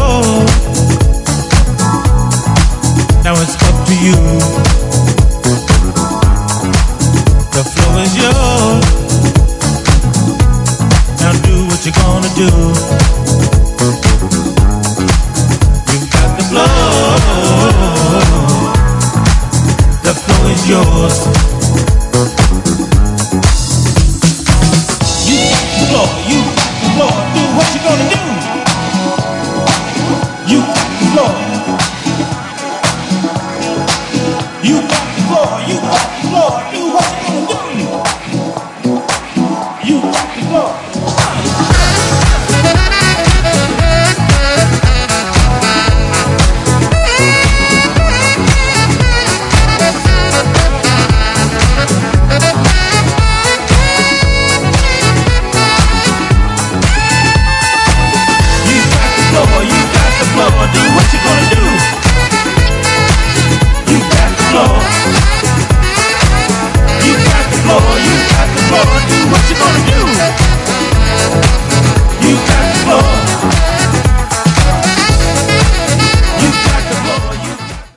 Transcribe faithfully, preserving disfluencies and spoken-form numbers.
yours. Now it's up to you. The floor is yours. Now do what you're gonna do.